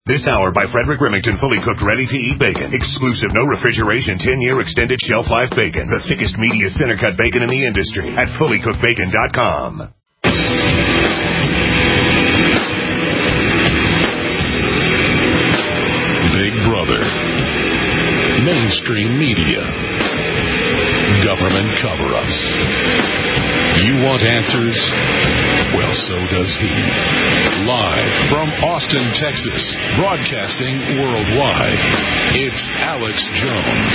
This hour by Frederick Remington, fully cooked, ready-to-eat bacon. Exclusive, no refrigeration, 10-year extended shelf life bacon. The thickest, meatiest, center-cut bacon in the industry at fullycookedbacon.com. Big Brother. Mainstream media. Government cover-ups. You want answers? Well, so does he. Live from Austin, Texas, broadcasting worldwide, it's Alex Jones.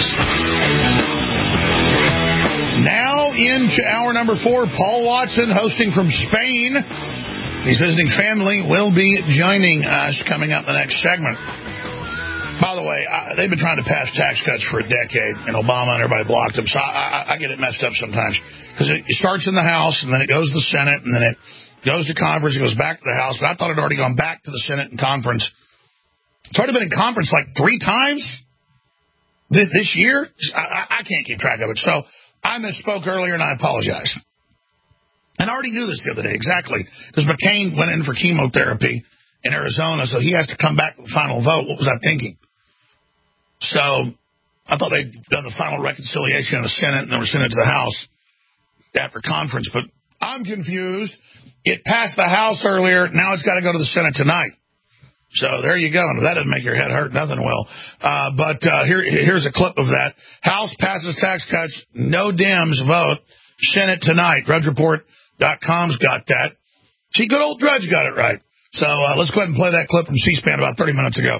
Now into hour number 4, Paul Watson hosting from Spain. He's visiting family, will be joining us coming up in the next segment. By the way, they've been trying to pass tax cuts for a decade, and Obama and everybody blocked them, so I get it messed up sometimes. Because it starts in the House, and then it goes to the Senate, and then it goes to conference, it goes back to the House, but I thought it had already gone back to the Senate and conference. It's already been in conference like 3 times this year. I can't keep track of it, so I misspoke earlier, and I apologize. And I already knew this the other day, exactly, because McCain went in for chemotherapy in Arizona, so he has to come back with the final vote. What was I thinking? So I thought they'd done the final reconciliation in the Senate and then were sent it to the House after conference, but I'm confused. It passed the House earlier. Now it's got to go to the Senate tonight. So there you go. And if that doesn't make your head hurt, nothing will. But here's a clip of that. House passes tax cuts. No Dems vote. Senate tonight. DrudgeReport.com's got that. See, good old Drudge got it right. So let's go ahead and play that clip from C-SPAN about 30 minutes ago.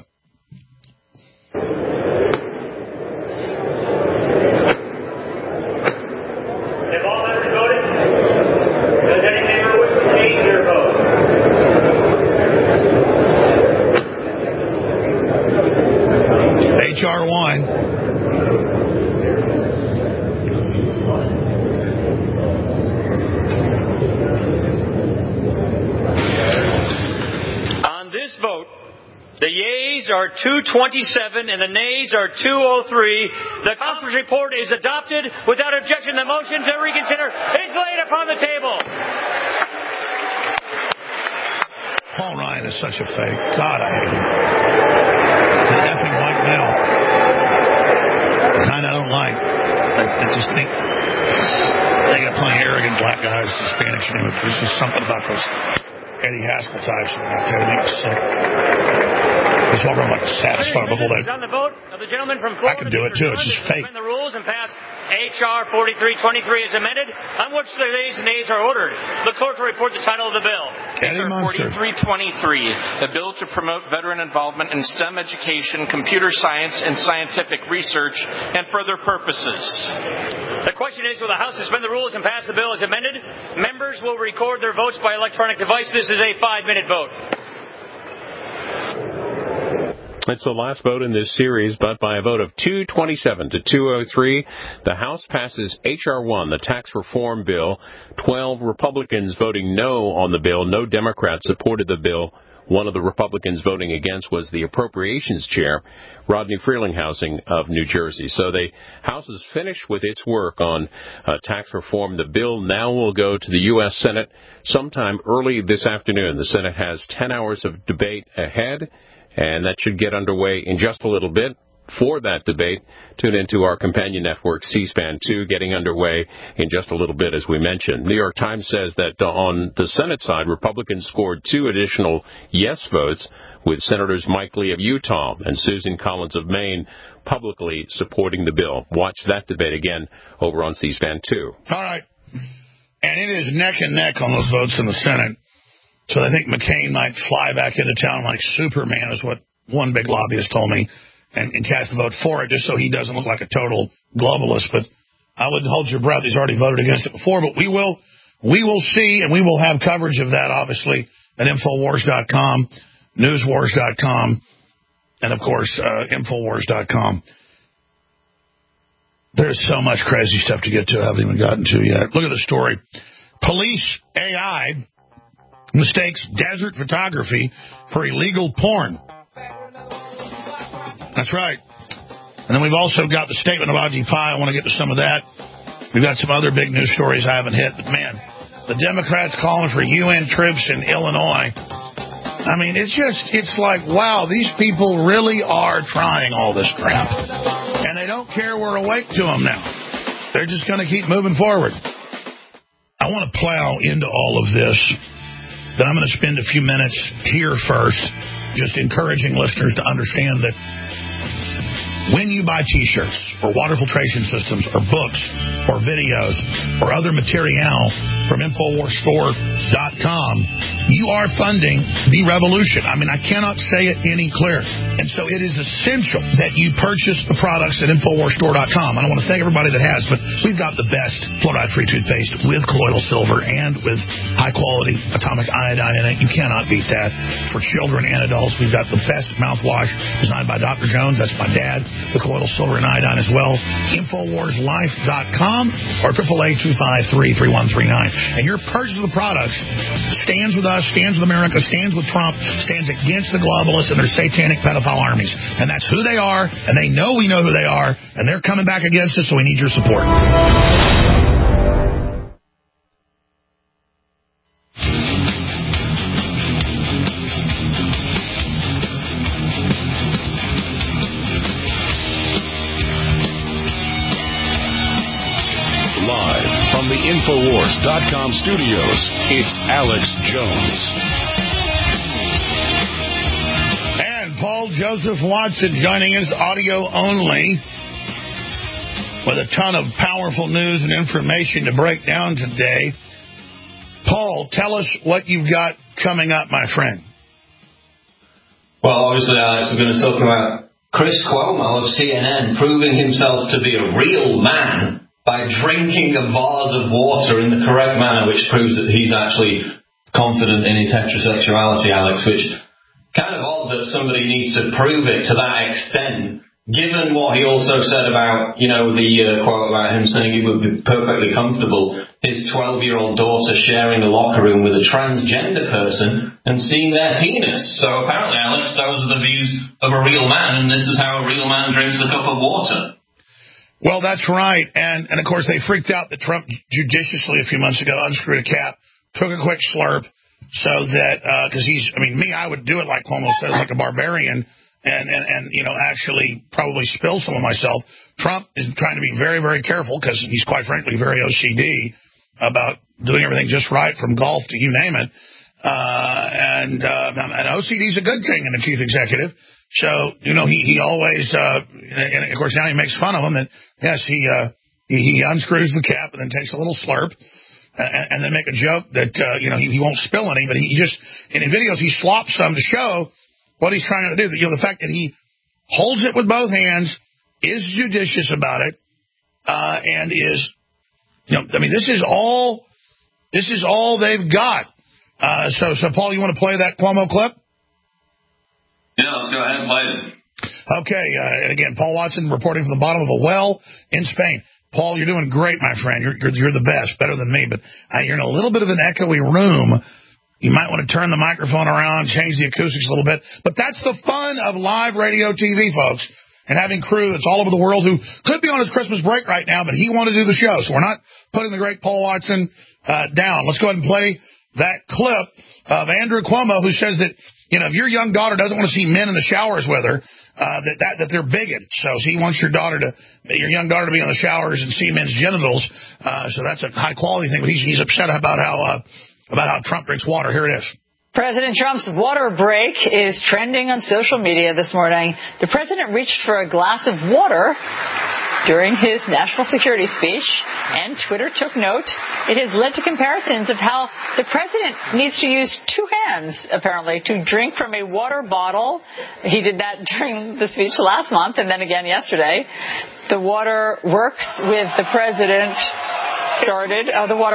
H.R. 1. On this vote, the yeas are 227 and the nays are 203. The conference report is adopted without objection. The motion to reconsider is laid upon the table. Paul Ryan is such a fake. God, I hate him. The effing white male. The kind I don't like. I just think they got plenty of arrogant black guys, Hispanics, you know, but there's just something about those Eddie Haskell types that I tell you, so that's why I'm like satisfied with all that. On the vote of the gentleman from Florida, I can do it too. It's just fake. The rules and pass H.R. 4323 is amended, on which the nays and nays are ordered. The clerk will report the title of the bill. H.R. 4323, a bill to promote veteran involvement in STEM education, computer science, and scientific research, and further purposes. The question is, will the House suspend the rules and pass the bill as amended? Members will record their votes by electronic device. This is a 5-minute vote. It's the last vote in this series, but by a vote of 227 to 203, the House passes H.R. 1, the tax reform bill. 12 Republicans voting no on the bill. No Democrats supported the bill. One of the Republicans voting against was the Appropriations Chair, Rodney Frelinghuysen of New Jersey. So the House is finished with its work on tax reform. The bill now will go to the U.S. Senate sometime early this afternoon. The Senate has 10 hours of debate ahead, and that should get underway in just a little bit. For that debate, tune into our companion network, C-SPAN 2, getting underway in just a little bit, as we mentioned. New York Times says that on the Senate side, Republicans scored 2 additional yes votes, with Senators Mike Lee of Utah and Susan Collins of Maine publicly supporting the bill. Watch that debate again over on C-SPAN 2. All right. And it is neck and neck on those votes in the Senate. So I think McCain might fly back into town like Superman, is what one big lobbyist told me, and cast the vote for it just so he doesn't look like a total globalist. But I wouldn't hold your breath. He's already voted against it before. But we will see, and we will have coverage of that, obviously, at Infowars.com, Newswars.com, and, of course, Infowars.com. There's so much crazy stuff to get to I haven't even gotten to yet. Look at the story. Police AI mistakes desert photography for illegal porn. That's right. And then we've also got the statement of Ajit Pai. I want to get to some of that. We've got some other big news stories I haven't hit. But, man, the Democrats calling for UN troops in Illinois. I mean, it's like, wow, these people really are trying all this crap. And they don't care we're awake to them now. They're just going to keep moving forward. I want to plow into all of this. Then I'm going to spend a few minutes here first just encouraging listeners to understand that when you buy T-shirts or water filtration systems or books or videos or other material from InfoWarsStore.com, you are funding the revolution. I mean, I cannot say it any clearer. And so it is essential that you purchase the products at InfoWarsStore.com. I don't want to thank everybody that has, but we've got the best fluoride-free toothpaste with colloidal silver and with high-quality atomic iodine in it. You cannot beat that. For children and adults, we've got the best mouthwash designed by Dr. Jones. That's my dad. With colloidal silver and iodine as well. InfoWarsLife.com or 888-253-3139. And your purchase of the products stands with us, stands with America, stands with Trump, stands against the globalists and their satanic pedophile armies. And that's who they are, and they know we know who they are, and they're coming back against us, so we need your support. InfoWars.com studios, it's Alex Jones. And Paul Joseph Watson joining us audio only with a ton of powerful news and information to break down today. Paul, tell us what you've got coming up, my friend. Well, obviously, Alex, we're going to talk about Chris Cuomo of CNN proving himself to be a real man by drinking a vase of water in the correct manner, which proves that he's actually confident in his heterosexuality, Alex, which kind of odd that somebody needs to prove it to that extent, given what he also said about, the quote about him saying he would be perfectly comfortable, his 12-year-old daughter sharing a locker room with a transgender person and seeing their penis. So apparently, Alex, those are the views of a real man, and this is how a real man drinks a cup of water. Well, that's right. And of course, they freaked out that Trump judiciously a few months ago unscrewed a cap, took a quick slurp so that, because I would do it like Cuomo says, like a barbarian and actually probably spill some of myself. Trump is trying to be very, very careful because he's quite frankly very OCD about doing everything just right from golf to you name it. And OCD is a good thing in a chief executive. So, he always, and of course now he makes fun of him that, yes, he unscrews the cap and then takes a little slurp and then make a joke that, he won't spill any, but he just, in his videos, he slops some to show what he's trying to do. The fact that he holds it with both hands, is judicious about it, and is, this is all they've got. So Paul, you want to play that Cuomo clip? Yeah, let's go ahead and play it. Okay, and again, Paul Watson reporting from the bottom of a well in Spain. Paul, you're doing great, my friend. You're the best, better than me, but you're in a little bit of an echoey room. You might want to turn the microphone around, change the acoustics a little bit. But that's the fun of live radio TV, folks, and having crew that's all over the world who could be on his Christmas break right now, but he wanted to do the show. So we're not putting the great Paul Watson down. Let's go ahead and play that clip of Andrew Cuomo, who says that, if your young daughter doesn't want to see men in the showers with her, that they're bigoted. So he wants your young daughter to be in the showers and see men's genitals. So that's a high quality thing. But he's upset about how Trump drinks water. Here it is. President Trump's water break is trending on social media this morning. The president reached for a glass of water during his national security speech, and Twitter took note. It has led to comparisons of how the president needs to use two hands, apparently, to drink from a water bottle. He did that during the speech last month and then again yesterday. The Waterworks with the president started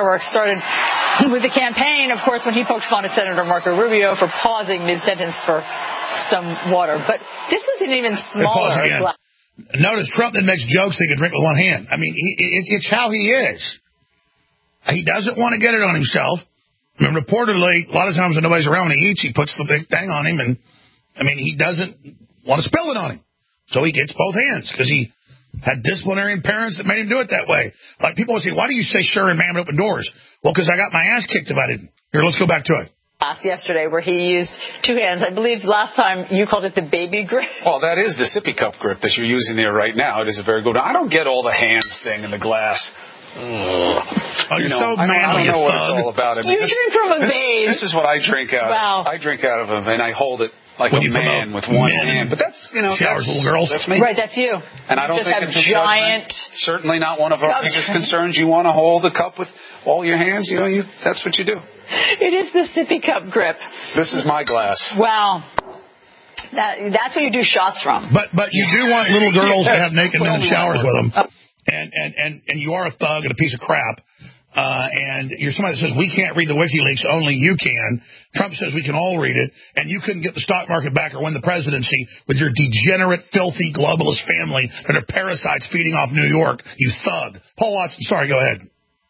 with the campaign, of course, when he poked fun at Senator Marco Rubio for pausing mid-sentence for some water. But this is an even smaller glass. Notice Trump that makes jokes he can drink with one hand. I mean, it's how he is. He doesn't want to get it on himself. I mean, reportedly, a lot of times when nobody's around when he eats, he puts the big thing on him. And, he doesn't want to spill it on him. So he gets both hands because he had disciplinarian parents that made him do it that way. Like people would say, why do you say sir and man open doors? Well, because I got my ass kicked if I didn't. Here, let's go back to it. yesterday where he used two hands. I believe last time you called it the baby grip. Well, that is the sippy cup grip that you're using there right now. It is a very good one. I don't get all the hands thing in the glass. Oh, you're so manly. I don't know what it's all about. I mean, you drink from a vase. This is what I drink out of. Wow. I drink out of them, and I hold it like a man with one hand. But that's, showers, little girls. That's me. Right, that's you. And I don't think it's a giant. Certainly not one of our biggest concerns. You want to hold the cup with all your hands. That's what you do. It is the sippy cup grip. This is my glass. Wow. That's what you do shots from. But you do want little girls to have naked men in showers with them. And you are a thug and a piece of crap. And you're somebody that says, we can't read the WikiLeaks, only you can. Trump says we can all read it, and you couldn't get the stock market back or win the presidency with your degenerate, filthy, globalist family that are parasites feeding off New York, you thug. Paul Watson, sorry, go ahead.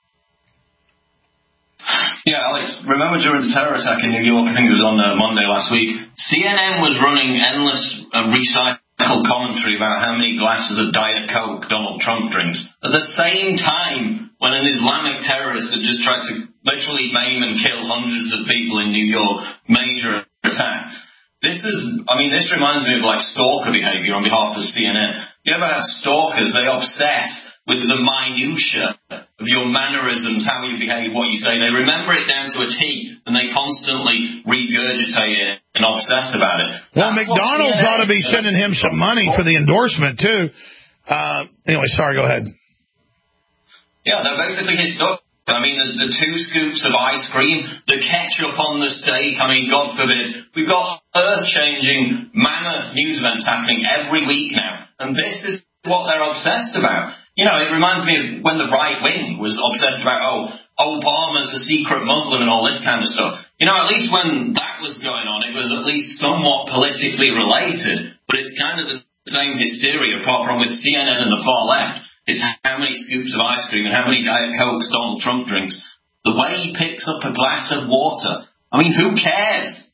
Yeah, Alex, remember during the terror attack in New York, I think it was on Monday last week, CNN was running endless recycled commentary about how many glasses of Diet Coke Donald Trump drinks. At the same time, when an Islamic terrorist had just tried to literally maim and kill hundreds of people in New York, major attack. This reminds me of like stalker behavior on behalf of CNN. You ever have stalkers? They obsess with the minutiae of your mannerisms, how you behave, what you say. They remember it down to a T, and they constantly regurgitate it and obsess about it. Well, McDonald's ought to be sending him some money for the endorsement, too. Anyway, sorry, go ahead. Yeah, they're basically his stuff. I mean, the 2 scoops of ice cream, the ketchup on the steak, God forbid. We've got earth-changing, mammoth news events happening every week now. And this is what they're obsessed about. It reminds me of when the right wing was obsessed about, Obama's a secret Muslim and all this kind of stuff. At least when that was going on, it was at least somewhat politically related. But it's kind of the same hysteria, apart from with CNN and the far left. It's how many scoops of ice cream and how many Diet Cokes Donald Trump drinks. The way he picks up a glass of water. Who cares?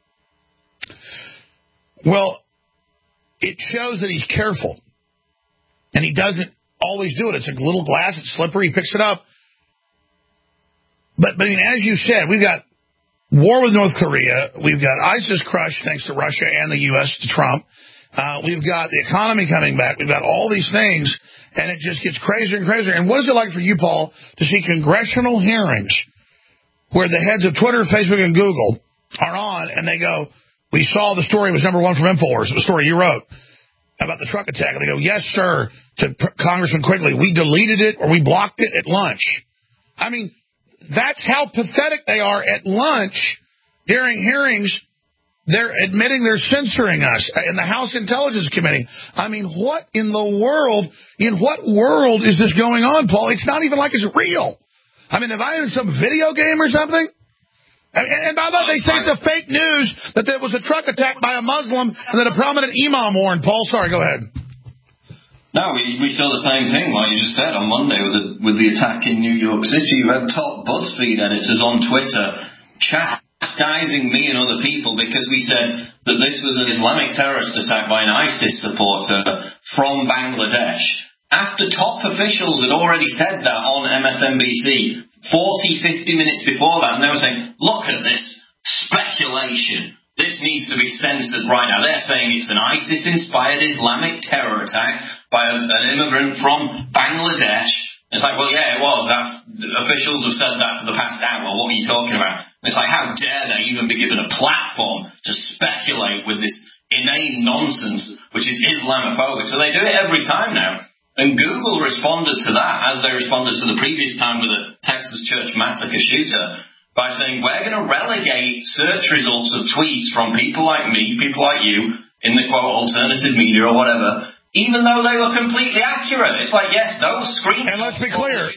Well, it shows that he's careful. And he doesn't always do it. It's a little glass. It's slippery. He picks it up. But as you said, we've got war with North Korea. We've got ISIS crushed thanks to Russia and the U.S. to Trump. We've got the economy coming back. We've got all these things. And it just gets crazier and crazier. And what is it like for you, Paul, to see congressional hearings where the heads of Twitter, Facebook, and Google are on, and they go, we saw the story was number 1 from InfoWars, the story you wrote about the truck attack. And they go, yes, sir, to Congressman Quigley. We deleted it or we blocked it at lunch. That's how pathetic they are at lunch during hearings. They're admitting they're censoring us in the House Intelligence Committee. What in what world is this going on, Paul? It's not even like it's real. Have I in some video game or something? And by the way, they say it's a fake news that there was a truck attack by a Muslim and that a prominent imam warned. Paul, sorry, go ahead. No, we saw the same thing, like you just said, on Monday with the attack in New York City. You had top BuzzFeed editors on Twitter chastising me and other people because we said that this was an Islamic terrorist attack by an ISIS supporter from Bangladesh. After top officials had already said that on MSNBC 40, 50 minutes before that, and they were saying, look at this speculation. This needs to be censored right now. They're saying it's an ISIS-inspired Islamic terror attack by an immigrant from Bangladesh. It's like, well, yeah, it was. Officials have said that for the past hour. What are you talking about? It's like, how dare they even be given a platform to speculate with this inane nonsense, which is Islamophobic. So they do it every time now. And Google responded to that, as they responded to the previous time with the Texas church massacre shooter, by saying, we're going to relegate search results of tweets from people like me, people like you, in the, quote, alternative media or whatever, even though they were completely accurate. It's like, yes, those screenshots... And let's be clear.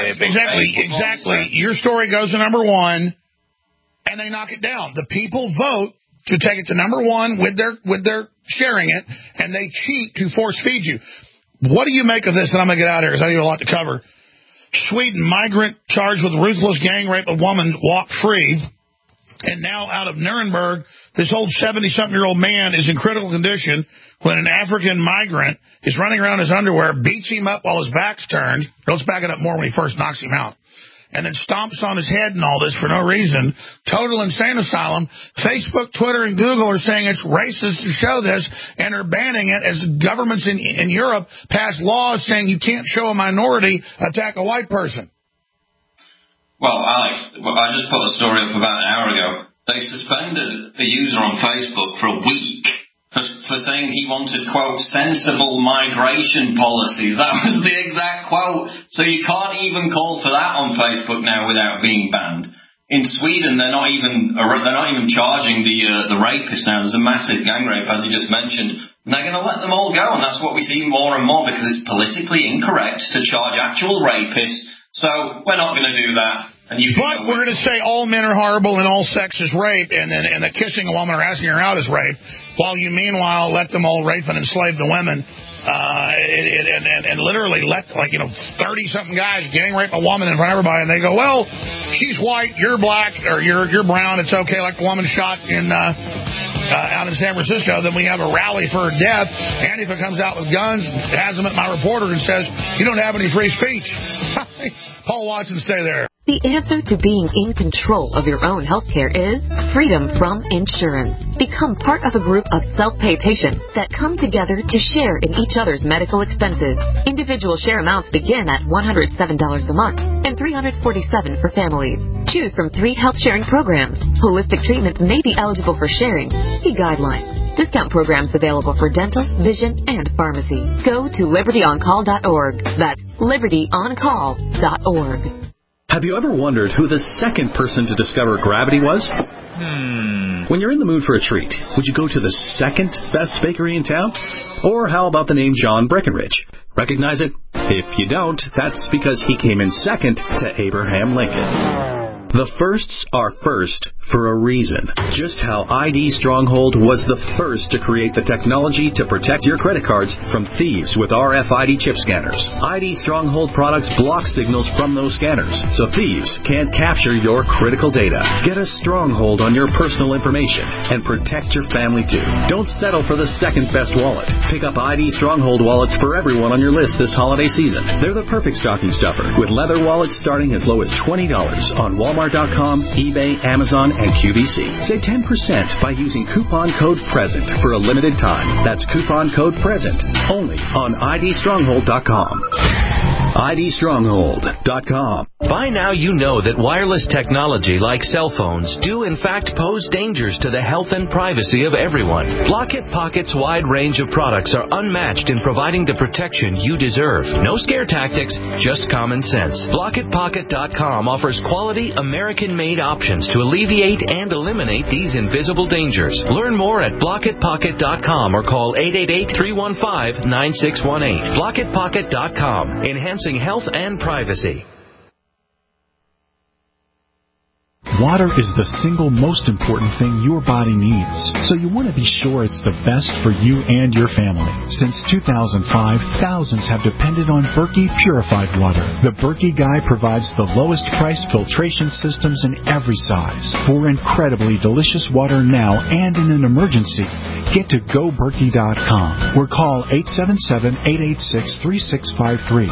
Exactly. Your story goes to number 1, and they knock it down. The people vote to take it to number 1 with their sharing it, and they cheat to force feed you. What do you make of this? And I'm going to get out of here because I have a lot to cover. Sweden migrant charged with ruthless gang rape of woman walked free. And now out of Nuremberg, this old 70-something-year-old man is in critical condition when an African migrant is running around in his underwear, beats him up while his back's turned. Let's back it up more when he first knocks him out. and then stomps on his head and all this for no reason. Total insane asylum. Facebook, Twitter, and Google are saying it's racist to show this and are banning it as governments in Europe pass laws saying you can't show a minority attack a white person. Well, Alex, I just put a story up about an hour ago. They suspended a user on Facebook for a week for saying he wanted, quote, sensible migration policies. That was the exact quote. So you can't even call for that on Facebook now without being banned. In Sweden, they're not even charging the rapists now. There's a massive gang rape, as you just mentioned. And they're going to let them all go, and that's what we see more and more because it's politically incorrect to charge actual rapists. So we're not going to do that. But we're going to say all men are horrible and all sex is rape, and the kissing a woman or asking her out is rape, while you meanwhile let them all rape and enslave the women, and literally let 30-something guys gang rape a woman in front of everybody, and they go, well, she's white, you're black, or you're brown, it's okay, like the woman shot in out in San Francisco. Then we have a rally for her death. Antifa comes out with guns, has them at my reporter, and says, you don't have any free speech. Paul Watson, stay there. The answer to being in control of your own health care is freedom from insurance. Become part of a group of self-pay patients that come together to share in each other's medical expenses. Individual share amounts begin at $107 a month and $347 for families. Choose from 3 health sharing programs. Holistic treatments may be eligible for sharing. See guidelines. Discount programs available for dental, vision, and pharmacy. Go to libertyoncall.org. That's libertyoncall.org. Have you ever wondered who the second person to discover gravity was? When you're in the mood for a treat, would you go to the second best bakery in town? Or how about the name John Breckenridge? Recognize it? If you don't, that's because he came in second to Abraham Lincoln. The firsts are first for a reason. Just how ID Stronghold was the first to create the technology to protect your credit cards from thieves with RFID chip scanners. ID Stronghold products block signals from those scanners, so thieves can't capture your critical data. Get a stronghold on your personal information and protect your family too. Don't settle for the second best wallet. Pick up ID Stronghold wallets for everyone on your list this holiday season. They're the perfect stocking stuffer, with leather wallets starting as low as $20 on Walmart.com, eBay, Amazon, and QVC. Save 10% by using coupon code PRESENT for a limited time. That's coupon code PRESENT only on IDStronghold.com. IDStronghold.com. By now you know that wireless technology like cell phones do in fact pose dangers to the health and privacy of everyone. Blockit Pocket's wide range of products are unmatched in providing the protection you deserve. No scare tactics, just common sense. BlockitPocket.com offers quality American-made options to alleviate and eliminate these invisible dangers. Learn more at BlockitPocket.com or call 888-315-9618. BlockitPocket.com. Enhancing health and privacy. Water is the single most important thing your body needs, so you want to be sure it's the best for you and your family. Since 2005, thousands have depended on Berkey purified water. The Berkey Guy provides the lowest priced filtration systems in every size. For incredibly delicious water now and in an emergency, get to GoBerkey.com or call 877-886-3653.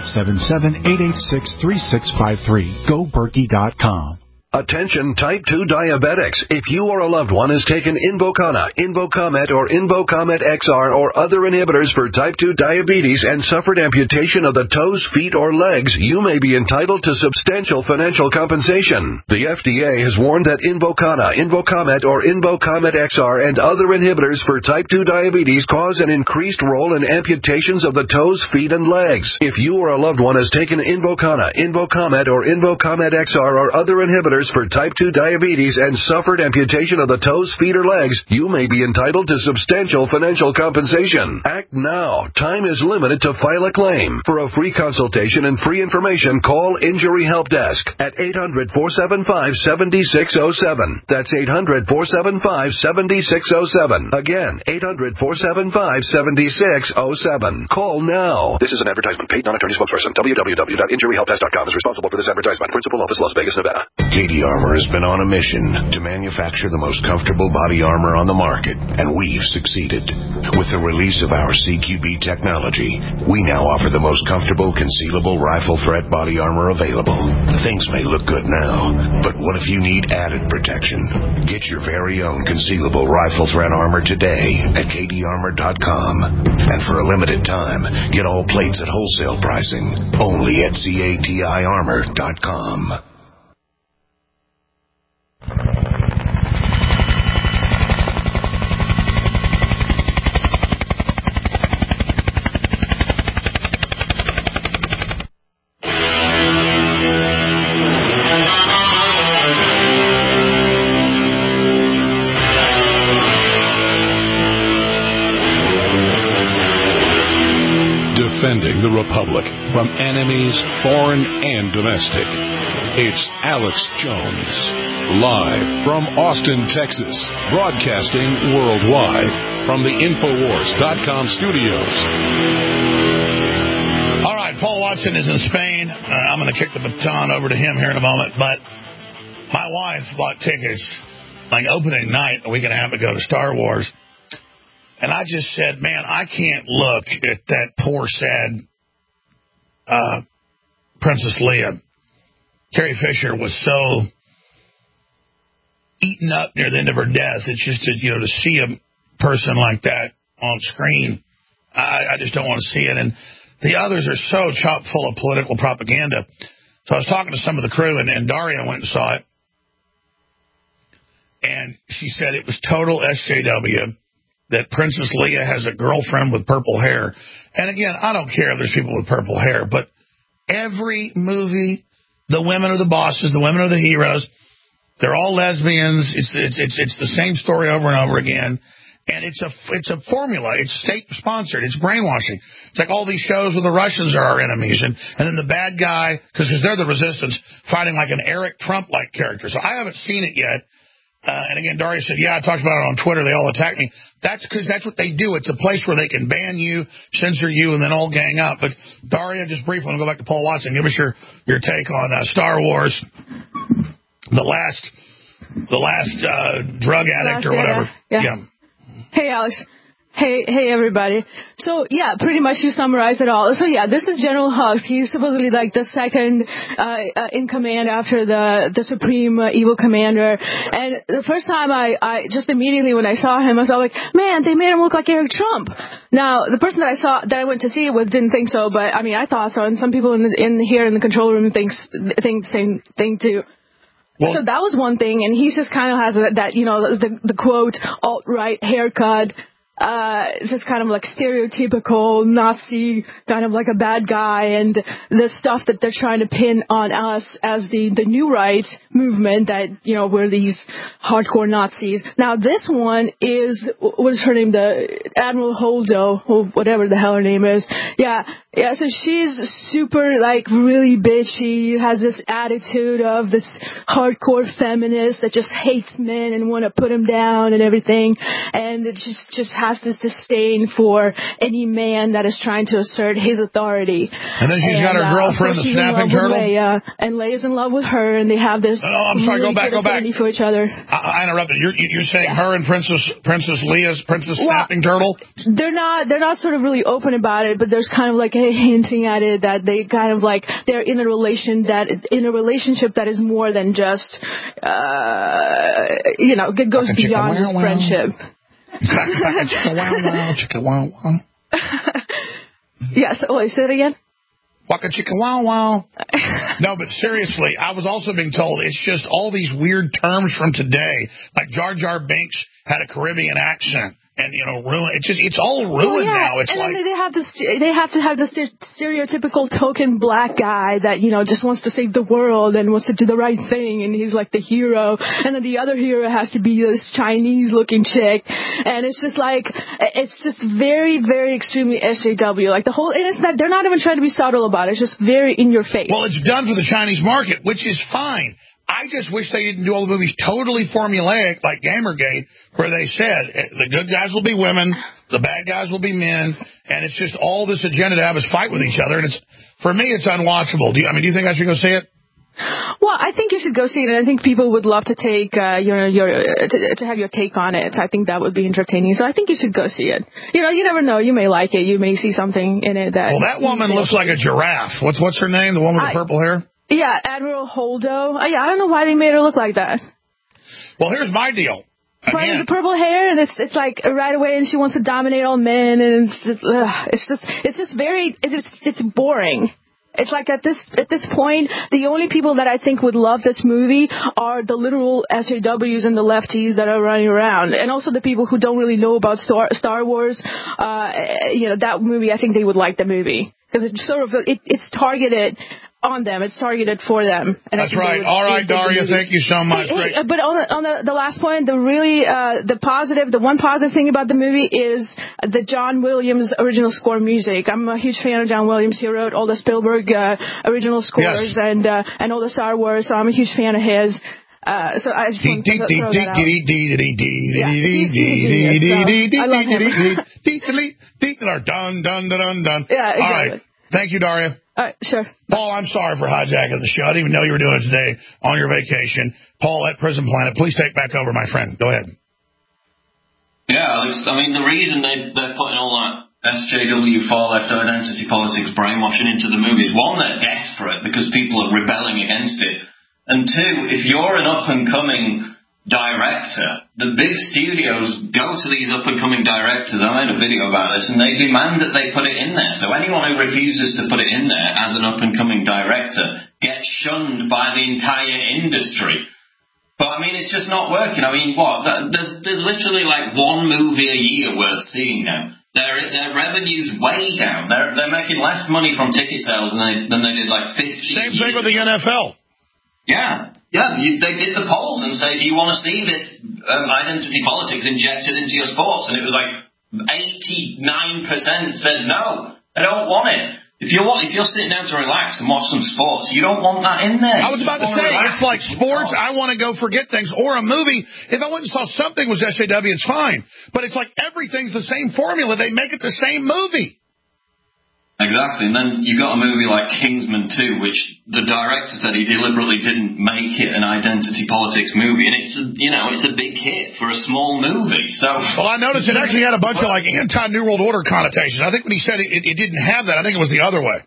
877-886-3653. GoBerkey.com. Attention type 2 diabetics. If you or a loved one has taken Invokana, Invokamet, or Invokamet XR or other inhibitors for type 2 diabetes and suffered amputation of the toes, feet, or legs, you may be entitled to substantial financial compensation. The FDA has warned that Invokana, Invokamet, or Invokamet XR and other inhibitors for type 2 diabetes cause an increased role in amputations of the toes, feet, and legs. If you or a loved one has taken Invokana, Invokamet, or Invokamet XR or other inhibitors for type 2 diabetes and suffered amputation of the toes, feet, or legs, you may be entitled to substantial financial compensation. Act now. Time is limited to file a claim. For a free consultation and free information, call Injury Help Desk at 800-475-7607. That's 800-475-7607. Again, 800-475-7607. Call now. This is an advertisement. Paid non-attorney spokesperson. www.injuryhelpdesk.com is responsible for this advertisement. Principal office, Las Vegas, Nevada. Katie KD Armor has been on a mission to manufacture the most comfortable body armor on the market, and we've succeeded. With the release of our CQB technology, we now offer the most comfortable concealable rifle threat body armor available. Things may look good now, but what if you need added protection? Get your very own concealable rifle threat armor today at kdarmor.com. And for a limited time, get all plates at wholesale pricing only at CATIarmor.com. Defending the Republic from enemies, foreign and domestic. It's Alex Jones, live from Austin, Texas, broadcasting worldwide from the Infowars.com studios. All right, Paul Watson is in Spain. I'm going to kick the baton over to him here in a moment, but my wife bought tickets like opening night a week and a half ago to Star Wars. And I just said, man, I can't look at that poor, sad Princess Leia. Carrie Fisher was so eaten up near the end of her death. It's just, to see a person like that on screen, I just don't want to see it. And the others are so chock full of political propaganda. So I was talking to some of the crew, and Daria went and saw it. And she said it was total SJW. That Princess Leia has a girlfriend with purple hair. And again, I don't care if there's people with purple hair, but every movie, the women are the bosses, the women are the heroes. They're all lesbians. It's the same story over and over again. And it's a formula. It's state-sponsored. It's brainwashing. It's like all these shows where the Russians are our enemies, and then the bad guy, because they're the resistance, fighting like an Eric Trump-like character. So I haven't seen it yet. And again, Daria said, yeah, I talked about it on Twitter. They all attacked me. That's because that's what they do. It's a place where they can ban you, censor you, and then all gang up. But Daria, just briefly, I'll go back to Paul Watson. Give us your take on Star Wars, the last drug addict or whatever. Yeah. Hey, Alex. Hey, everybody. So, yeah, pretty much you summarized it all. So, yeah, this is General Hux. He's supposedly like the second in command after the supreme evil commander. And the first time I just immediately when I saw him, I was all like, man, they made him look like Eric Trump. Now, the person that I went to see it with didn't think so, but, I mean, I thought so. And some people in here in the control room think the same thing, too. Well, so that was one thing. And he just kind of has the quote, alt-right haircut. It's just kind of like stereotypical Nazi, kind of like a bad guy, and the stuff that they're trying to pin on us as the new right movement that, we're these hardcore Nazis. Now this one is, what is her name? The Admiral Holdo, or whatever the hell her name is. Yeah, so she's super, like, really bitchy, has this attitude of this hardcore feminist that just hates men and want to put them down and everything, and it just has this disdain for any man that is trying to assert his authority. And then she's got her girlfriend, the snapping turtle. Leia, and Leia's in love with her, and they have this I'm sorry, really go back for each other. I interrupted. You're saying her and Princess Leia's snapping turtle? They're not sort of really open about it, but there's kind of like hinting at it that they kind of like they're in a relationship that is more than just it goes beyond just friendship. Yes. Wait, say it again. Waka chicka wow wow. No, but seriously, I was also being told it's just all these weird terms from today. Like Jar Jar Binks had a Caribbean accent. And, ruin. It's all ruined now. It's then they have to have this stereotypical token black guy that, just wants to save the world and wants to do the right thing. And he's like the hero. And then the other hero has to be this Chinese looking chick. And it's just like, it's just very, very extremely SJW. Like the whole, and it's not, they're not even trying to be subtle about it. It's just very in your face. Well, it's done for the Chinese market, which is fine. I just wish they didn't do all the movies totally formulaic like Gamergate, where they said the good guys will be women, the bad guys will be men, and it's just all this agenda to have us fight with each other. And for me, it's unwatchable. Do you think I should go see it? Well, I think you should go see it, and I think people would love to take to have your take on it. I think that would be entertaining. So I think you should go see it. You never know. You may like it. You may see something in it that. Well, that woman looks like a giraffe. What's her name? The woman with the purple hair? Yeah, Admiral Holdo. I don't know why they made her look like that. Well, here's my deal. But the purple hair, and it's like right away, and she wants to dominate all men, and it's boring. It's like at this point, the only people that I think would love this movie are the literal SJWs and the lefties that are running around, and also the people who don't really know about Star Wars. That movie, I think they would like the movie because it's sort of it's targeted on them. It's targeted for them. And that's right. All right, Daria, thank you so much. Hey, but on the last point, the one positive thing about the movie is the John Williams original score music. I'm a huge fan of John Williams. He wrote all the Spielberg original scores and all the Star Wars, so I'm a huge fan of his. So I just want to throw that out. I love him. Yeah, exactly. All right. Thank you, Daria. All right, sure. Paul, I'm sorry for hijacking the show. I didn't even know you were doing it today on your vacation. Paul at Prison Planet, please take back over, my friend. Go ahead. Yeah, I mean, the reason they're putting all that SJW, far-left identity politics brainwashing into the movies, one, they're desperate because people are rebelling against it. And two, if you're an up-and-coming director, the big studios go to these up-and-coming directors, I made a video about this, and they demand that they put it in there. So anyone who refuses to put it in there as an up-and-coming director gets shunned by the entire industry. But, I mean, it's just not working. I mean, there's literally like one movie a year worth seeing now. Their revenue's way down. They're making less money from ticket sales than they did like 50 Same thing with the NFL. Yeah, they did the polls and said, do you want to see this identity politics injected into your sports? And it was like 89% said no, they don't want it. If you're sitting down to relax and watch some sports, you don't want that in there. I was about to say, it's like sports, I want to go forget things, or a movie. If I went and saw something was SJW, it's fine. But it's like everything's the same formula. They make it the same movie. Exactly, and then you got a movie like Kingsman 2, which the director said he deliberately didn't make it an identity politics movie, and it's a big hit for a small movie. So, well, I noticed it actually had a bunch of like anti-New World Order connotations. I think when he said it didn't have that, I think it was the other way.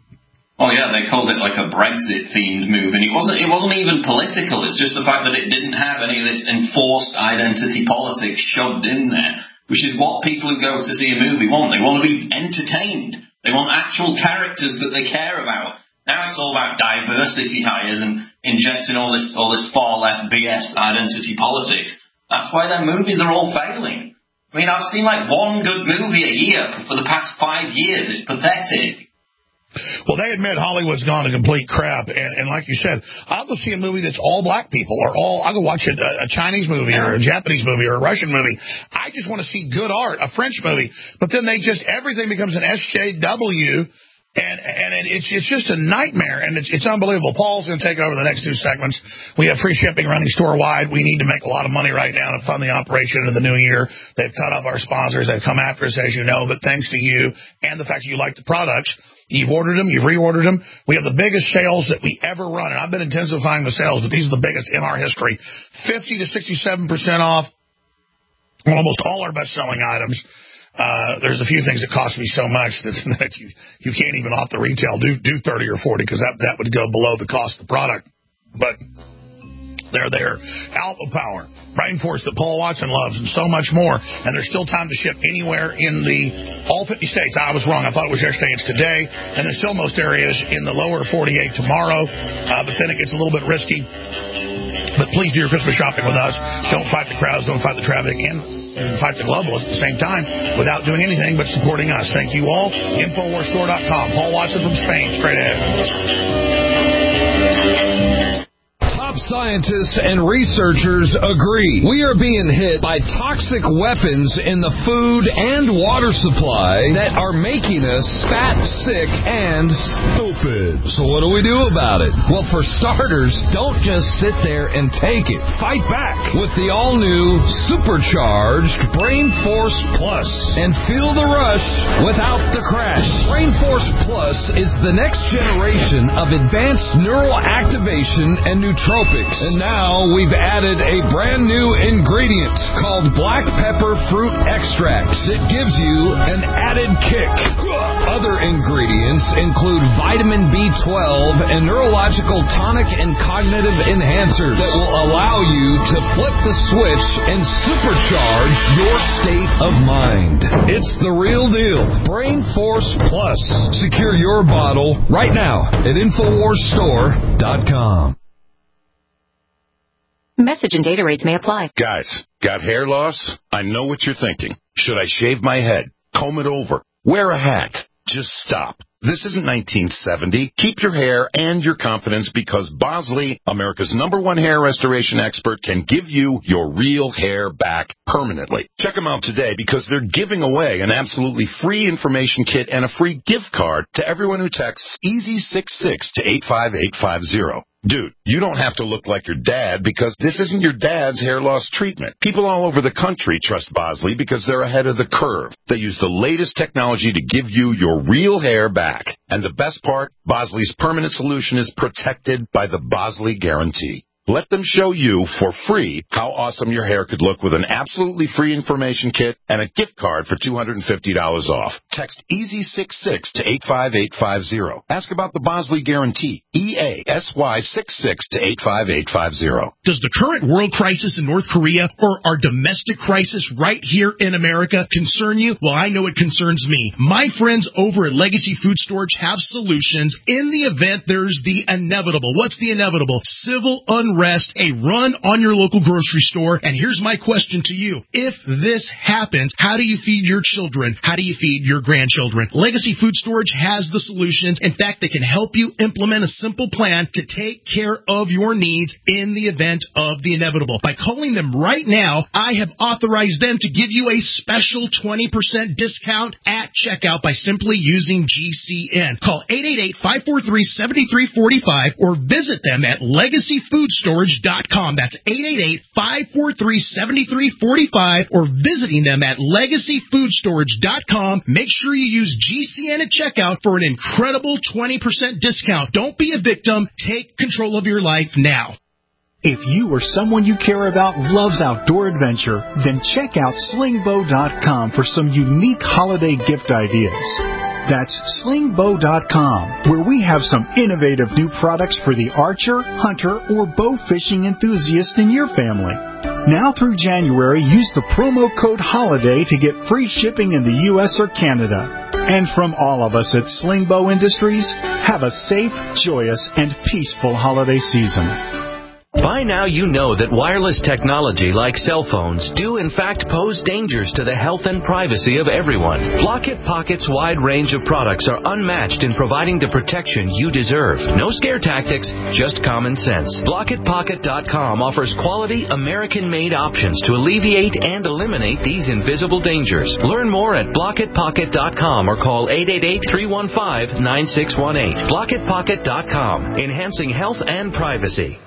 Oh yeah, they called it like a Brexit-themed movie, and it wasn't even political. It's just the fact that it didn't have any of this enforced identity politics shoved in there, which is what people who go to see a movie want. They want to be entertained. They want actual characters that they care about. Now it's all about diversity hires and injecting all this far-left BS identity politics. That's why their movies are all failing. I mean, I've seen like one good movie a year for the past 5 years. It's pathetic. Well, they admit Hollywood's gone to complete crap, and like you said, I'll go see a movie that's all black people, or I'll go watch a Chinese movie, or a Japanese movie, or a Russian movie. I just want to see good art, a French movie, but then everything becomes an SJW, and it's just a nightmare, and it's unbelievable. Paul's going to take over the next 2 segments. We have free shipping running store-wide. We need to make a lot of money right now to fund the operation into the new year. They've cut off our sponsors. They've come after us, as you know, but thanks to you and the fact that you like the products, you've ordered them, you've reordered them. We have the biggest sales that we ever run, and I've been intensifying the sales, but these are the biggest in our history. 50 to 67% off on almost all our best-selling items. There's a few things that cost me so much that you can't even off the retail do 30 or 40 because that would go below the cost of the product. But they're there. Alpha Power, Brain Force that Paul Watson loves, and so much more. And there's still time to ship anywhere in all 50 states. I was wrong. I thought it was yesterday. It's today. And there's still most areas in the lower 48 tomorrow. But then it gets a little bit risky. But please do your Christmas shopping with us. Don't fight the crowds. Don't fight the traffic. And fight the globalists at the same time without doing anything but supporting us. Thank you all. Infowarsstore.com. Paul Watson from Spain. Straight ahead. Top scientists and researchers agree. We are being hit by toxic weapons in the food and water supply that are making us fat, sick, and stupid. So what do we do about it? Well, for starters, don't just sit there and take it. Fight back with the all-new supercharged Brain Force Plus and feel the rush without the crash. Brain Force Plus is the next generation of advanced neural activation and nootropics. And now we've added a brand new ingredient called black pepper fruit extract that gives you an added kick. Other ingredients include vitamin B12 and neurological tonic and cognitive enhancers that will allow you to flip the switch and supercharge your state of mind. It's the real deal. Brain Force Plus. Secure your bottle right now at InfoWarsStore.com. Message and data rates may apply. Guys, got hair loss? I know what you're thinking. Should I shave my head? Comb it over? Wear a hat? Just stop. This isn't 1970. Keep your hair and your confidence because Bosley, America's #1 hair restoration expert, can give you your real hair back permanently. Check them out today because they're giving away an absolutely free information kit and a free gift card to everyone who texts EASY66 to 85850. Dude, you don't have to look like your dad because this isn't your dad's hair loss treatment. People all over the country trust Bosley because they're ahead of the curve. They use the latest technology to give you your real hair back. And the best part, Bosley's permanent solution is protected by the Bosley Guarantee. Let them show you for free how awesome your hair could look with an absolutely free information kit and a gift card for $250 off. Text EASY66 to 85850. Ask about the Bosley Guarantee. EASY66 to 85850. Does the current world crisis in North Korea or our domestic crisis right here in America concern you? Well, I know it concerns me. My friends over at Legacy Food Storage have solutions in the event there's the inevitable. What's the inevitable? Civil unrest, a run on your local grocery store. And here's my question to you. If this happens, how do you feed your children? How do you feed your grandchildren? Legacy Food Storage has the solutions. In fact, they can help you implement a simple plan to take care of your needs in the event of the inevitable. By calling them right now, I have authorized them to give you a special 20% discount at checkout by simply using GCN. Call 888-543-7345 or visit them at LegacyFoodStorage.com. That's 888-543-7345 or visiting them at LegacyFoodStorage.com. Make sure you use GCN at checkout for an incredible 20% discount. Don't be a victim. Take control of your life now. If you or someone you care about loves outdoor adventure, then check out slingbow.com for some unique holiday gift ideas. That's slingbow.com, where we have some innovative new products for the archer, hunter, or bow fishing enthusiast in your family. Now through January, use the promo code HOLIDAY to get free shipping in the U.S. or Canada. And from all of us at Slingbow Industries, have a safe, joyous, and peaceful holiday season. By now you know that wireless technology like cell phones do in fact pose dangers to the health and privacy of everyone. Blockit Pocket's wide range of products are unmatched in providing the protection you deserve. No scare tactics, just common sense. BlockitPocket.com offers quality American-made options to alleviate and eliminate these invisible dangers. Learn more at BlockitPocket.com or call 888-315-9618. BlockitPocket.com, enhancing health and privacy.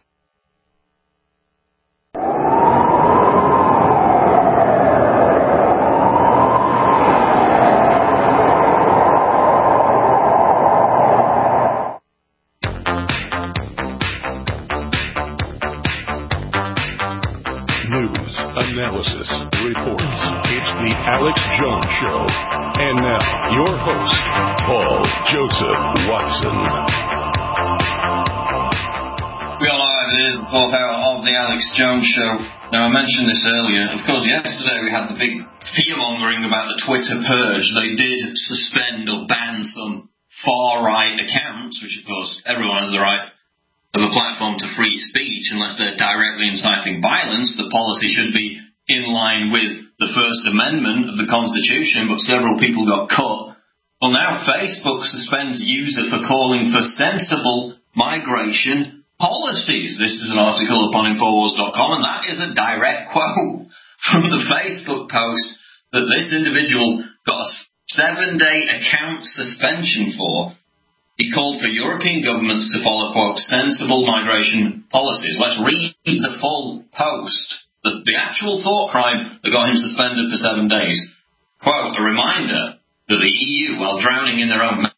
Analysis, reports. It's the Alex Jones Show. And now, your host, Paul Joseph Watson. We are live. It is the fourth hour of the Alex Jones Show. Now, I mentioned this earlier. Of course, yesterday we had the big fear-mongering about the Twitter purge. They did suspend or ban some far-right accounts, which, of course, everyone has the right of a platform to free speech. Unless they're directly inciting violence, the policy should be in line with the First Amendment of the Constitution, but several people got cut. Well, now Facebook suspends user for calling for sensible migration policies. This is an article up on Infowars.com, and that is a direct quote from the Facebook post that this individual got a 7-day account suspension for. He called for European governments to follow, quote, sensible migration policies. Let's read the full post. The actual thought crime that got him suspended for 7 days. Quote, a reminder that the EU, while drowning in their own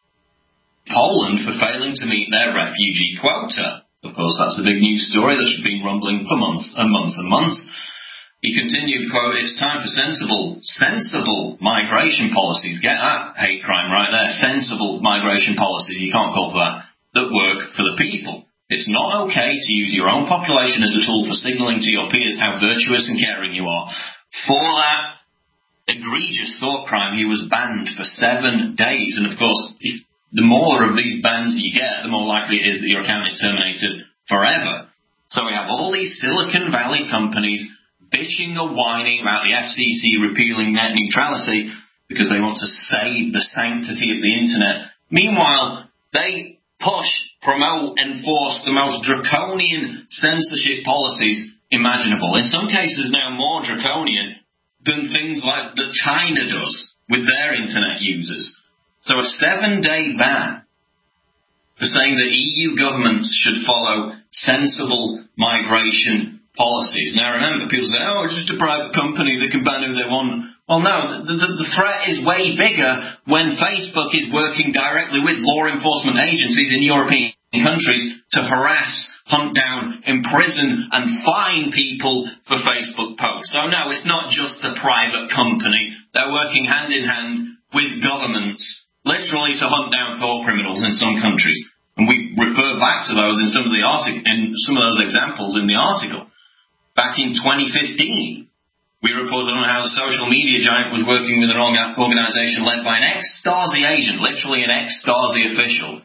Poland for failing to meet their refugee quota. Of course, that's the big news story that's been rumbling for months and months and months. He continued, quote, it's time for sensible migration policies. Get that hate crime right there. Sensible migration policies. You can't call for that work for the people. It's not okay to use your own population as a tool for signaling to your peers how virtuous and caring you are. For that egregious thought crime, he was banned for 7 days. And of course, the more of these bans you get, the more likely it is that your account is terminated forever. So we have all these Silicon Valley companies bitching or whining about the FCC repealing net neutrality because they want to save the sanctity of the internet. Meanwhile, they push, promote, enforce the most draconian censorship policies imaginable. In some cases now more draconian than things like that China does with their internet users. So a 7-day ban for saying that EU governments should follow sensible migration policies. Now remember, people say, oh, it's just a private company that can ban who they want. Well, no, the threat is way bigger when Facebook is working directly with law enforcement agencies in European countries to harass, hunt down, imprison and fine people for Facebook posts. So no, it's not just a private company. They're working hand in hand with governments, literally to hunt down thought criminals in some countries. And we refer back to those in some of those examples in the article. Back in 2015, we reported on how the social media giant was working with an organization led by an ex-Stasi agent, literally an ex-Stasi official,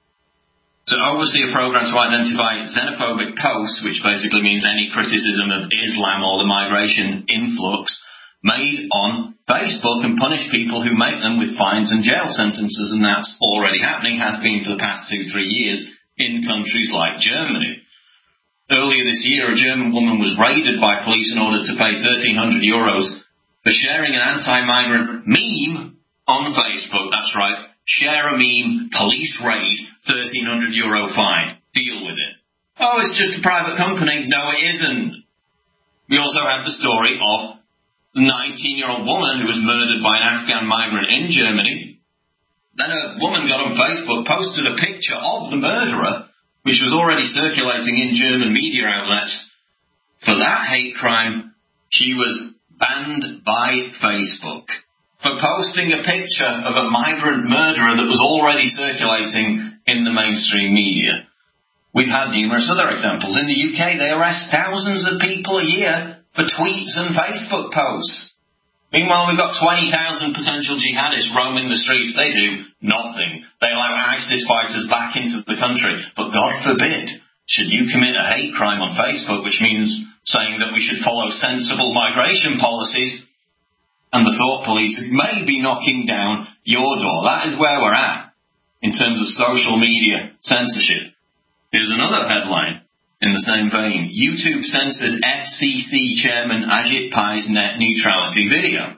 to oversee a program to identify xenophobic posts, which basically means any criticism of Islam or the migration influx, made on Facebook and punish people who make them with fines and jail sentences. And that's already happening, has been for the past 2-3 years in countries like Germany. Earlier this year, a German woman was raided by police in order to pay €1,300 for sharing an anti-migrant meme on Facebook. That's right. Share a meme, police raid, €1,300 fine. Deal with it. Oh, it's just a private company. No, it isn't. We also have the story of a 19-year-old woman who was murdered by an Afghan migrant in Germany. Then a woman got on Facebook, posted a picture of the murderer, which was already circulating in German media outlets. For that hate crime, she was banned by Facebook for posting a picture of a migrant murderer that was already circulating in the mainstream media. We've had numerous other examples. In the UK, they arrest thousands of people a year for tweets and Facebook posts. Meanwhile, we've got 20,000 potential jihadists roaming the streets. They do nothing. They allow ISIS fighters back into the country. But God forbid, should you commit a hate crime on Facebook, which means saying that we should follow sensible migration policies, and the thought police may be knocking down your door. That is where we're at in terms of social media censorship. Here's another headline. In the same vein, YouTube censored FCC Chairman Ajit Pai's net neutrality video.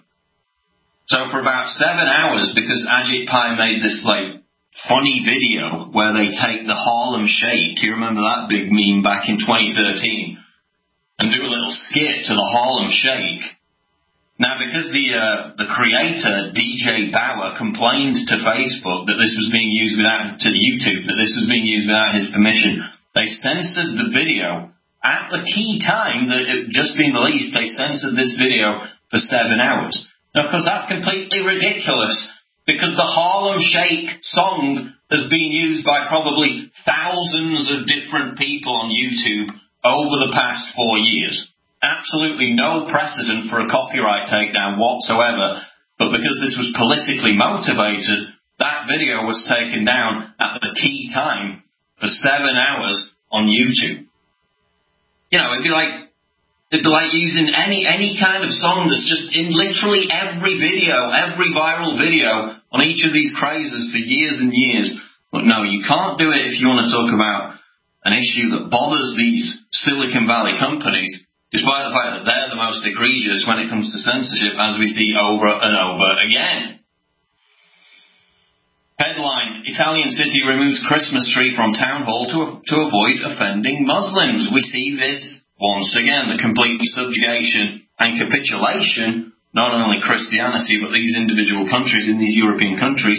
So for about 7 hours, because Ajit Pai made this funny video where they take the Harlem Shake, you remember that big meme back in 2013, and do a little skit to the Harlem Shake. Now, because the creator, DJ Bauer, complained to Facebook that this was being used to YouTube, that this was being used without his permission, they censored the video. At the key time that it had just been released, they censored this video for 7 hours. Now, of course, that's completely ridiculous, because the Harlem Shake song has been used by probably thousands of different people on YouTube over the past 4 years. Absolutely no precedent for a copyright takedown whatsoever, but because this was politically motivated, that video was taken down at the key time for 7 hours on YouTube. You know, it'd be like using any kind of song that's just in literally every video, every viral video on each of these crazes for years and years. But no, you can't do it if you want to talk about an issue that bothers these Silicon Valley companies, despite the fact that they're the most egregious when it comes to censorship, as we see over and over again. Headline, Italian city removes Christmas tree from town hall to avoid offending Muslims. We see this once again, the complete subjugation and capitulation, not only Christianity, but these individual countries in these European countries,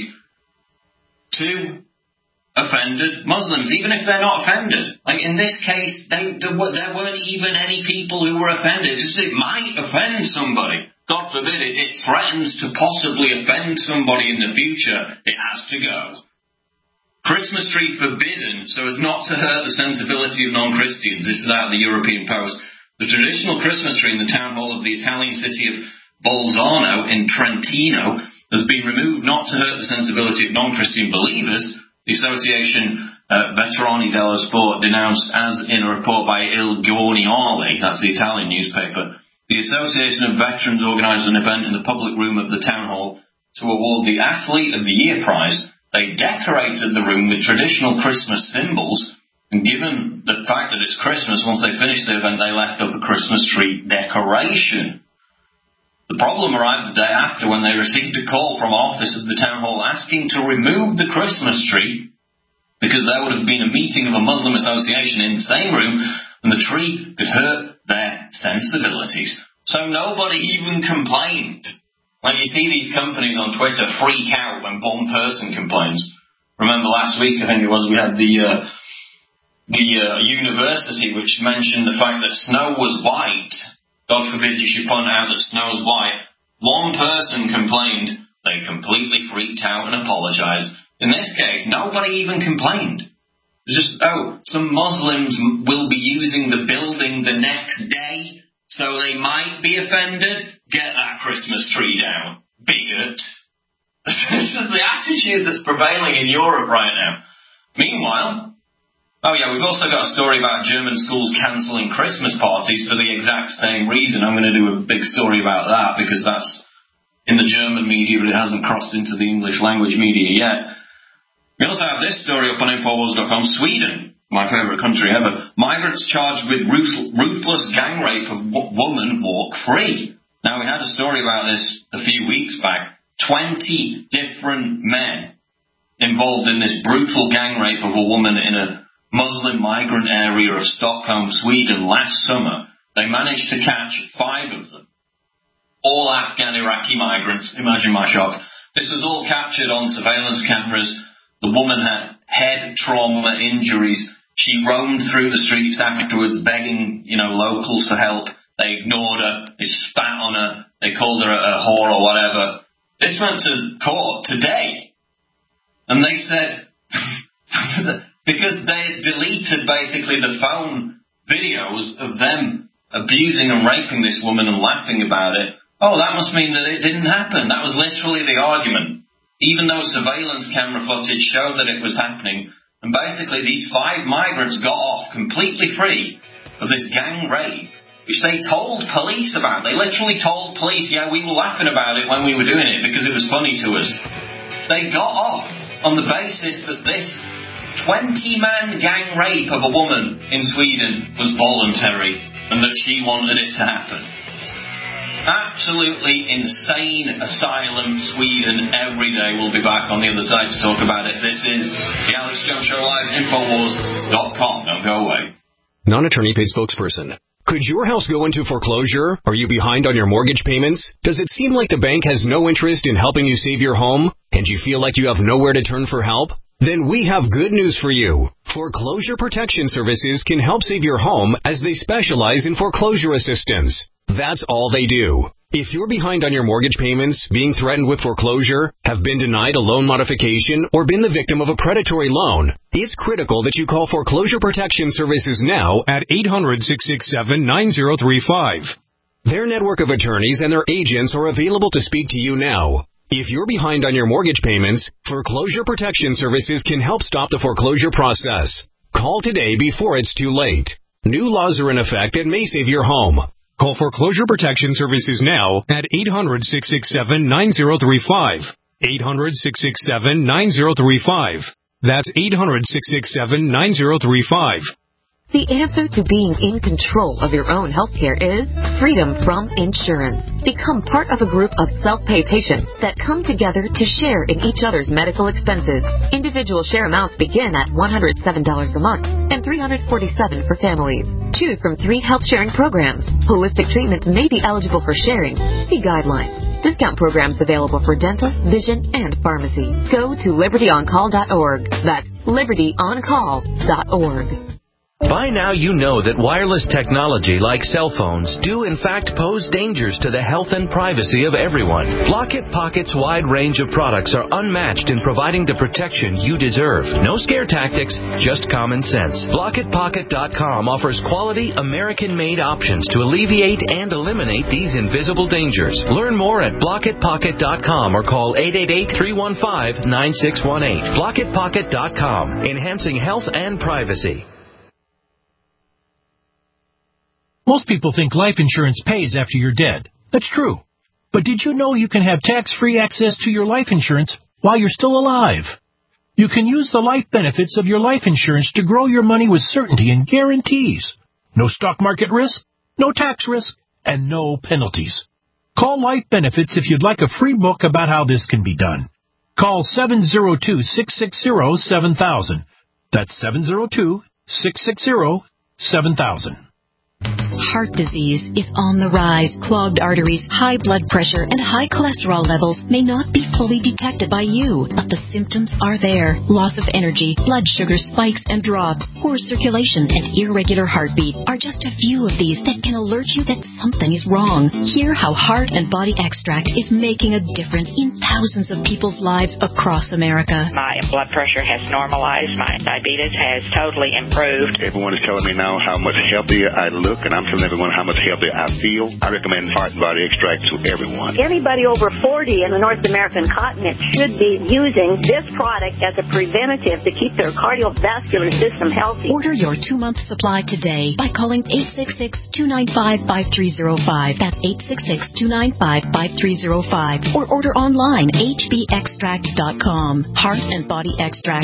to offended Muslims, even if they're not offended. Like in this case, there weren't even any people who were offended. It might offend somebody. God forbid it threatens to possibly offend somebody in the future. It has to go. Christmas tree forbidden so as not to hurt the sensibility of non-Christians. This is out of the European Post. The traditional Christmas tree in the town hall of the Italian city of Bolzano in Trentino has been removed not to hurt the sensibility of non-Christian believers. The association Veterani dello Sport denounced as in a report by Il Giornale, that's the Italian newspaper. The Association of Veterans organised an event in the public room of the town hall to award the Athlete of the Year prize. They decorated the room with traditional Christmas symbols, and given the fact that it's Christmas, once they finished the event, they left up a Christmas tree decoration. The problem arrived the day after when they received a call from office of the town hall asking to remove the Christmas tree because there would have been a meeting of a Muslim association in the same room and the tree could hurt their sensibilities. So nobody even complained. Like you see these companies on Twitter freak out when one person complains. Remember last week, I think it was, we had the university which mentioned the fact that snow was white. God forbid you should point out that snow is white. One person complained. They completely freaked out and apologized. In this case, nobody even complained. Just, some Muslims will be using the building the next day, so they might be offended. Get that Christmas tree down, bigot. This is the attitude that's prevailing in Europe right now. Meanwhile, we've also got a story about German schools cancelling Christmas parties for the exact same reason. I'm going to do a big story about that because that's in the German media, but it hasn't crossed into the English language media yet. We also have this story up on Infowars.com. Sweden, my favourite country ever. Migrants charged with ruthless gang rape of woman walk free. Now, we had a story about this a few weeks back. 20 different men involved in this brutal gang rape of a woman in a Muslim migrant area of Stockholm, Sweden last summer. They managed to catch 5 of them. All Afghan Iraqi migrants. Imagine my shock. This was all captured on surveillance cameras. The woman had head trauma injuries. She roamed through the streets afterwards begging, locals for help. They ignored her. They spat on her. They called her a whore or whatever. This went to court today. And they said, because they deleted basically the phone videos of them abusing and raping this woman and laughing about it, that must mean that it didn't happen. That was literally the argument. Even though surveillance camera footage showed that it was happening. And basically these 5 migrants got off completely free of this gang rape, which they told police about. They literally told police, we were laughing about it when we were doing it because it was funny to us. They got off on the basis that this 20-man gang rape of a woman in Sweden was voluntary and that she wanted it to happen. Absolutely insane asylum, Sweden, every day. We'll be back on the other side to talk about it. This is the Alex Jones Show Live, Infowars.com. Don't go away. Non-attorney paid spokesperson. Could your house go into foreclosure? Are you behind on your mortgage payments? Does it seem like the bank has no interest in helping you save your home? And you feel like you have nowhere to turn for help? Then we have good news for you. Foreclosure Protection Services can help save your home as they specialize in foreclosure assistance. That's all they do. If you're behind on your mortgage payments, being threatened with foreclosure, have been denied a loan modification, or been the victim of a predatory loan, it's critical that you call Foreclosure Protection Services now at 800-667-9035. Their network of attorneys and their agents are available to speak to you now. If you're behind on your mortgage payments, Foreclosure Protection Services can help stop the foreclosure process. Call today before it's too late. New laws are in effect that may save your home. Call Foreclosure Protection Services now at 800-667-9035. 800-667-9035. That's 800-667-9035. The answer to being in control of your own healthcare is freedom from insurance. Become part of a group of self-pay patients that come together to share in each other's medical expenses. Individual share amounts begin at $107 a month and $347 for families. Choose from 3 health-sharing programs. Holistic treatment may be eligible for sharing. See guidelines. Discount programs available for dental, vision, and pharmacy. Go to libertyoncall.org. That's libertyoncall.org. By now you know that wireless technology like cell phones do in fact pose dangers to the health and privacy of everyone. Block-It Pocket's wide range of products are unmatched in providing the protection you deserve. No scare tactics, just common sense. BlockItPocket.com offers quality American-made options to alleviate and eliminate these invisible dangers. Learn more at BlockItPocket.com or call 888-315-9618. BlockItPocket.com, enhancing health and privacy. Most people think life insurance pays after you're dead. That's true. But did you know you can have tax-free access to your life insurance while you're still alive? You can use the life benefits of your life insurance to grow your money with certainty and guarantees. No stock market risk, no tax risk, and no penalties. Call Life Benefits if you'd like a free book about how this can be done. Call 702-660-7000. That's 702-660-7000. Heart disease is on the rise. Clogged arteries, high blood pressure, and high cholesterol levels may not be fully detected by you, but the symptoms are there. Loss of energy, blood sugar spikes and drops, poor circulation, and irregular heartbeat are just a few of these that can alert you that something is wrong. Hear how Heart and Body Extract is making a difference in thousands of people's lives across America. My blood pressure has normalized. My diabetes has totally improved. Everyone is telling me now how much healthier I look, and I'm telling everyone how much healthier I feel. I recommend Heart and Body Extract to everyone. Anybody over 40 in the North American continent should be using this product as a preventative to keep their cardiovascular system healthy. Order your 2-month supply today by calling 866-295-5305. That's 866-295-5305. Or order online, hbextract.com. Heart and Body Extract,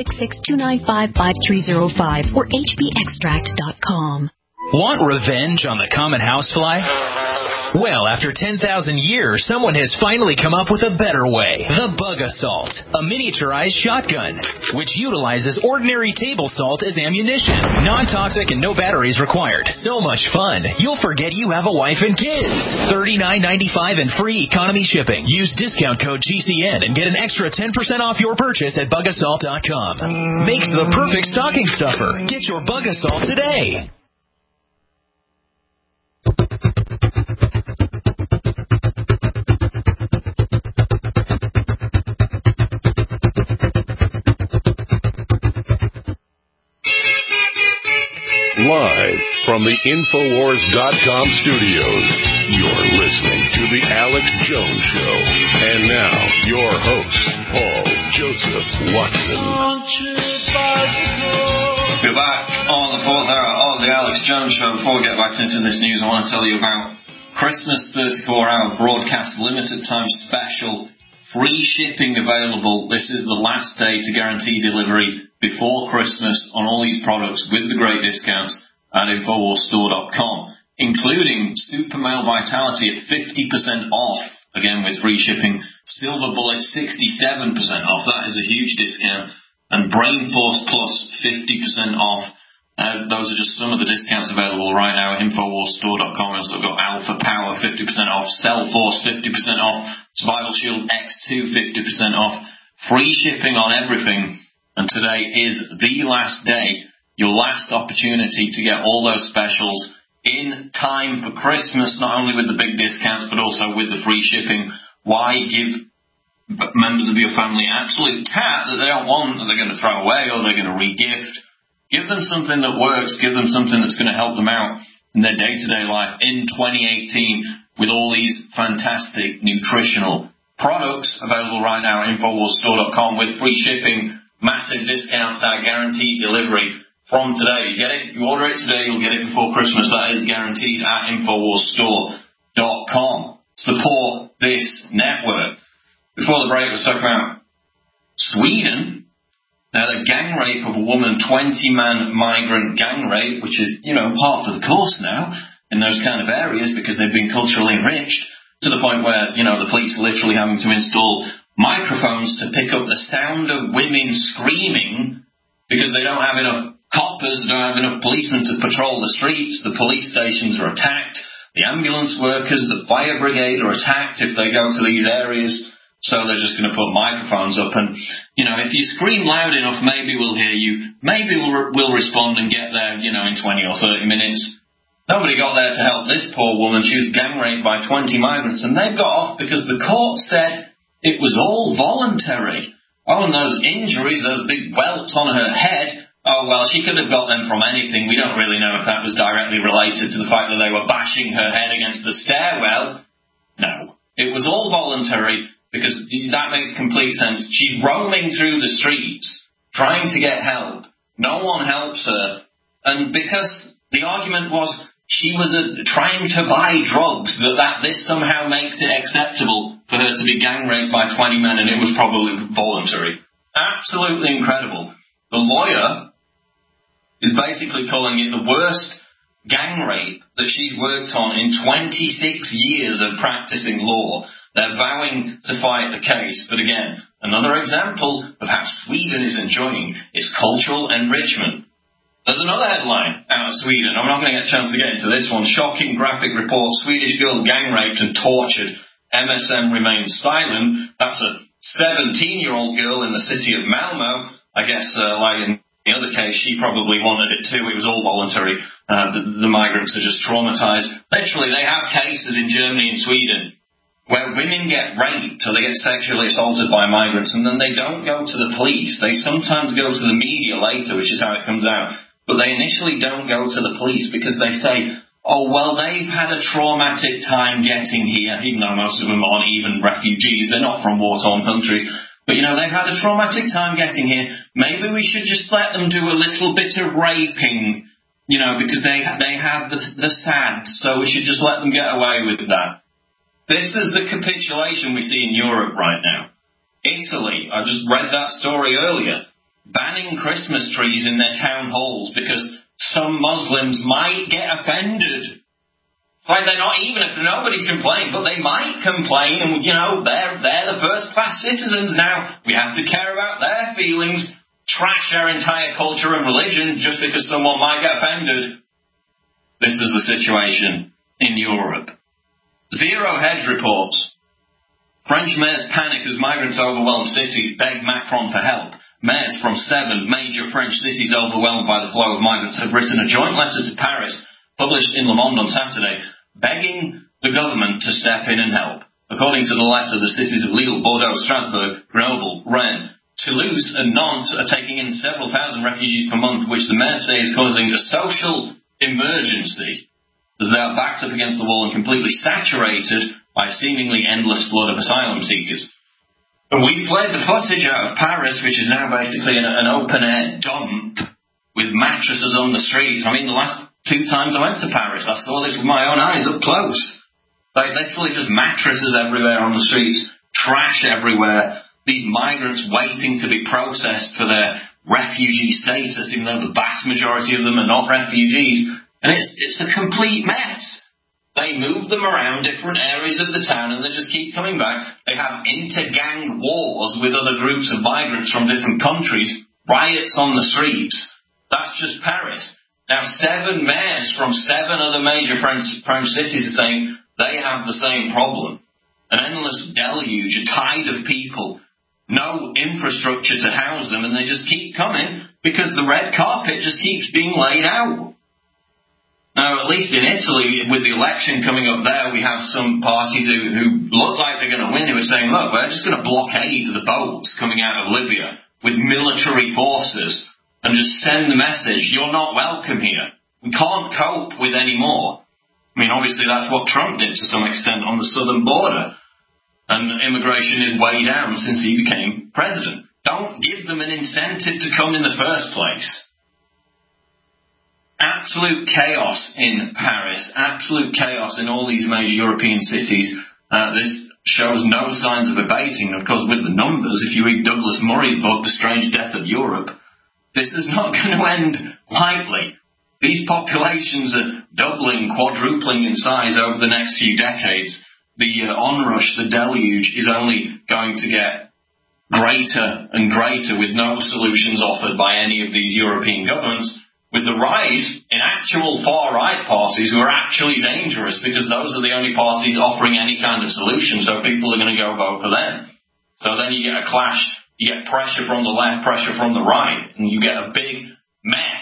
866-295-5305 or hbextract.com. Want revenge on the common housefly? Well, after 10,000 years, someone has finally come up with a better way. The Bug Assault, a miniaturized shotgun, which utilizes ordinary table salt as ammunition. Non-toxic and no batteries required. So much fun, you'll forget you have a wife and kids. $39.95 and free economy shipping. Use discount code GCN and get an extra 10% off your purchase at bugassault.com. Makes the perfect stocking stuffer. Get your Bug Assault today. Live from the Infowars.com studios, you're listening to The Alex Jones Show. And now, your host, Paul Joseph Watson. We're back on the fourth hour of The Alex Jones Show. Before we get back into this news, I want to tell you about Christmas 34-hour broadcast limited time special. Free shipping available. This is the last day to guarantee delivery before Christmas on all these products with the great discounts at InfoWarsStore.com, including Super Male Vitality at 50% off, again with free shipping. Silver Bullet 67% off. That is a huge discount. And Brain Force Plus 50% off. Those are just some of the discounts available right now at InfoWarsStore.com. We've also got Alpha Power 50% off, Cell Force 50% off, Survival Shield X2 50% off. Free shipping on everything. And today is the last day, your last opportunity to get all those specials in time for Christmas, not only with the big discounts, but also with the free shipping. Why give members of your family absolute tat that they don't want, that they're going to throw away or they're going to re-gift? Give them something that works. Give them something that's going to help them out in their day-to-day life in 2018 with all these fantastic nutritional products available right now at InfoWarsStore.com with free shipping. Massive discounts that are guaranteed delivery from today. You get it, you order it today, you'll get it before Christmas. That is guaranteed at InfoWarsStore.com. Support this network. Before the break, let's talk about Sweden. Now, the gang rape of a woman, 20-man migrant gang rape, which is, part of the course now in those kind of areas because they've been culturally enriched to the point where, the police are literally having to install microphones to pick up the sound of women screaming because they don't have enough coppers, they don't have enough policemen to patrol the streets. The police stations are attacked. The ambulance workers, the fire brigade are attacked if they go to these areas. So they're just going to put microphones up and, if you scream loud enough, maybe we'll hear you. Maybe we'll respond and get there, in 20 or 30 minutes. Nobody got there to help this poor woman. She was gang raped by 20 migrants and they got off because the court said it was all voluntary. Oh, and those injuries, those big welts on her head, oh, well, she could have got them from anything. We don't really know if that was directly related to the fact that they were bashing her head against the stairwell. No, it was all voluntary. Because that makes complete sense. She's roaming through the streets, trying to get help. No one helps her. And because the argument was she was trying to buy drugs, that this somehow makes it acceptable for her to be gang raped by 20 men, and it was probably voluntary. Absolutely incredible. The lawyer is basically calling it the worst gang rape that she's worked on in 26 years of practicing law. They're vowing to fight the case. But again, another example of how Sweden is enjoying its cultural enrichment. There's another headline out of Sweden. I'm not going to get a chance to get into this one. Shocking graphic report. Swedish girl gang raped and tortured. MSM remains silent. That's a 17-year-old girl in the city of Malmo. I guess, like in the other case, she probably wanted it too. It was all voluntary. The migrants are just traumatized. Literally, they have cases in Germany and Sweden where women get raped or they get sexually assaulted by migrants and then they don't go to the police. They sometimes go to the media later, which is how it comes out. But they initially don't go to the police because they say, oh, well, they've had a traumatic time getting here, even though most of them aren't even refugees. They're not from war-torn countries. But, they've had a traumatic time getting here. Maybe we should just let them do a little bit of raping, because they had the SADS, so we should just let them get away with that. This is the capitulation we see in Europe right now. Italy, I just read that story earlier, banning Christmas trees in their town halls because some Muslims might get offended. Like they're not even, if nobody's complained, but they might complain and, they're the first-class citizens now. We have to care about their feelings, trash our entire culture and religion just because someone might get offended. This is the situation in Europe. Zero Hedge reports. French mayors panic as migrants overwhelm cities, beg Macron for help. Mayors from 7 major French cities overwhelmed by the flow of migrants have written a joint letter to Paris, published in Le Monde on Saturday, begging the government to step in and help. According to the letter, the cities of Lille, Bordeaux, Strasbourg, Grenoble, Rennes, Toulouse and Nantes are taking in several thousand refugees per month, which the mayors say is causing a social emergency, as they are backed up against the wall and completely saturated by a seemingly endless flood of asylum seekers. And we played the footage out of Paris, which is now basically an open-air dump with mattresses on the streets. I mean, the last 2 times I went to Paris, I saw this with my own eyes up close. Like, literally just mattresses everywhere on the streets, trash everywhere, these migrants waiting to be processed for their refugee status, even though the vast majority of them are not refugees. And it's a complete mess. They move them around different areas of the town and they just keep coming back. They have inter-gang wars with other groups of migrants from different countries, riots on the streets. That's just Paris. Now 7 mayors from 7 other major French cities are saying they have the same problem. An endless deluge, a tide of people, no infrastructure to house them, and they just keep coming because the red carpet just keeps being laid out. Now, at least in Italy, with the election coming up there, we have some parties who look like they're going to win, who are saying, look, we're just going to blockade the boats coming out of Libya with military forces and just send the message, you're not welcome here. We can't cope with any more. I mean, obviously that's what Trump did to some extent on the southern border. And immigration is way down since he became president. Don't give them an incentive to come in the first place. Absolute chaos in Paris, absolute chaos in all these major European cities. This shows no signs of abating. Of course, with the numbers, if you read Douglas Murray's book, The Strange Death of Europe, this is not going to end lightly. These populations are doubling, quadrupling in size over the next few decades. The onrush, the deluge, is only going to get greater and greater with no solutions offered by any of these European governments, with the rise in actual far-right parties who are actually dangerous, because those are the only parties offering any kind of solution, so people are going to go vote for them. So then you get a clash, you get pressure from the left, pressure from the right, and you get a big mess.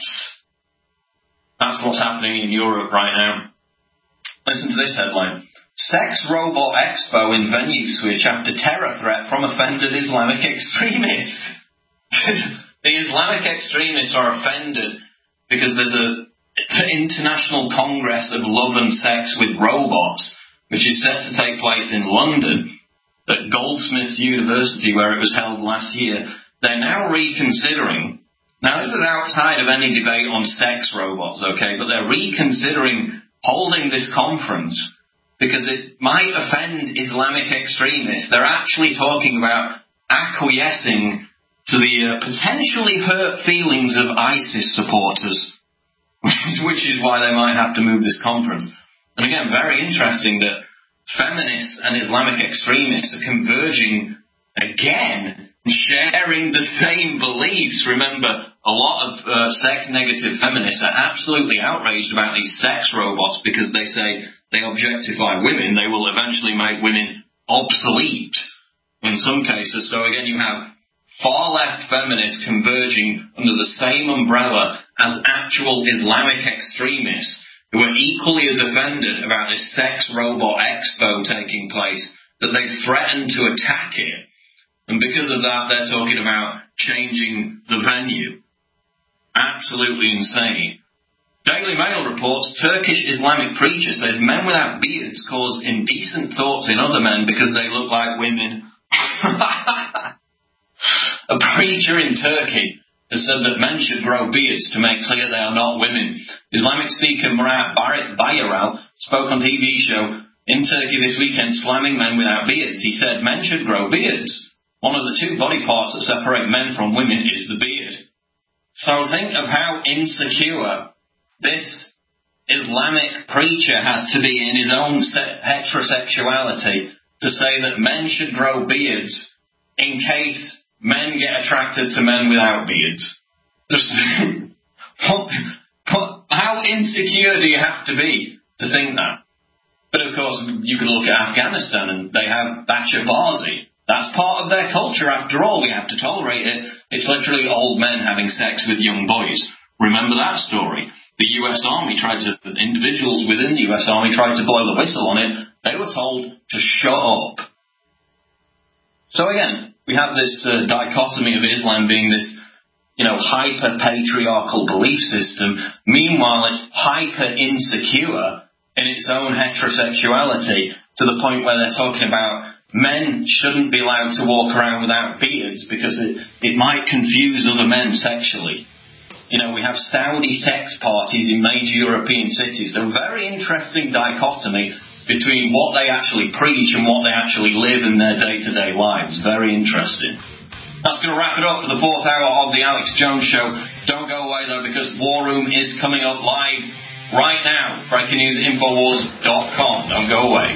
That's what's happening in Europe right now. Listen to this headline. Sex Robot Expo in venue switch after terror threat from offended Islamic extremists. The Islamic extremists are offended because there's an International Congress of Love and Sex with Robots, which is set to take place in London at Goldsmiths University, where it was held last year. They're now reconsidering. Now, this is outside of any debate on sex robots, okay, but they're reconsidering holding this conference because it might offend Islamic extremists. They're actually talking about acquiescing to the potentially hurt feelings of ISIS supporters, which is why they might have to move this conference. And again, very interesting that feminists and Islamic extremists are converging again, sharing the same beliefs. Remember, a lot of sex-negative feminists are absolutely outraged about these sex robots because they say they objectify women. They will eventually make women obsolete in some cases. So again, you have far-left feminists converging under the same umbrella as actual Islamic extremists who are equally as offended about this sex robot expo taking place that they threatened to attack it. And because of that, they're talking about changing the venue. Absolutely insane. Daily Mail reports Turkish Islamic preacher says men without beards cause indecent thoughts in other men because they look like women. A preacher in Turkey has said that men should grow beards to make clear they are not women. Islamic speaker Murat Bayaral spoke on TV show in Turkey this weekend slamming men without beards. He said men should grow beards. One of the two body parts that separate men from women is the beard. So think of how insecure this Islamic preacher has to be in his own heterosexuality to say that men should grow beards in case men get attracted to men without beards. Just how insecure do you have to be to think that? But of course, you can look at Afghanistan and they have Bachabazi. That's part of their culture, after all. We have to tolerate it. It's literally old men having sex with young boys. Remember that story? The U.S. Army individuals within the U.S. Army tried to blow the whistle on it. They were told to shut up. So again, we have this dichotomy of Islam being this, hyper-patriarchal belief system. Meanwhile, it's hyper-insecure in its own heterosexuality to the point where they're talking about men shouldn't be allowed to walk around without beards because it might confuse other men sexually. We have Saudi sex parties in major European cities. They're a very interesting dichotomy between what they actually preach and what they actually live in their day-to-day lives. Very interesting. That's going to wrap it up for the fourth hour of the Alex Jones Show. Don't go away, though, because War Room is coming up live right now. BreakingNewsInfowars.com. Don't go away.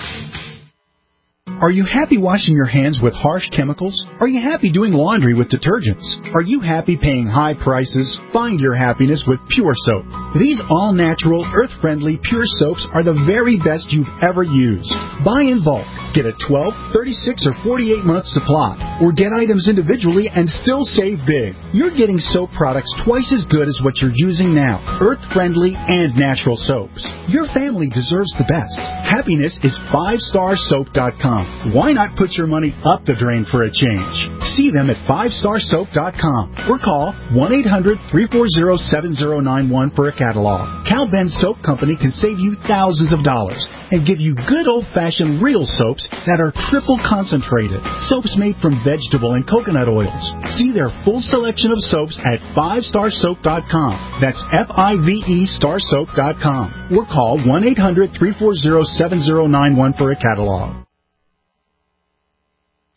Are you happy washing your hands with harsh chemicals? Are you happy doing laundry with detergents? Are you happy paying high prices? Find your happiness with Pure Soap. These all-natural, earth-friendly Pure Soaps are the very best you've ever used. Buy in bulk. Get a 12, 36, or 48-month supply. Or get items individually and still save big. You're getting soap products twice as good as what you're using now. Earth-friendly and natural soaps. Your family deserves the best. Happiness is 5starsoap.com. Why not put your money up the drain for a change? See them at 5starsoap.com or call 1-800-340-7091 for a catalog. Cal Ben Soap Company can save you thousands of dollars and give you good old-fashioned real soaps that are triple concentrated. Soaps made from vegetable and coconut oils. See their full selection of soaps at 5starsoap.com. That's F-I-V-E starsoap.com or call 1-800-340-7091 for a catalog.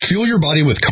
Fuel your body with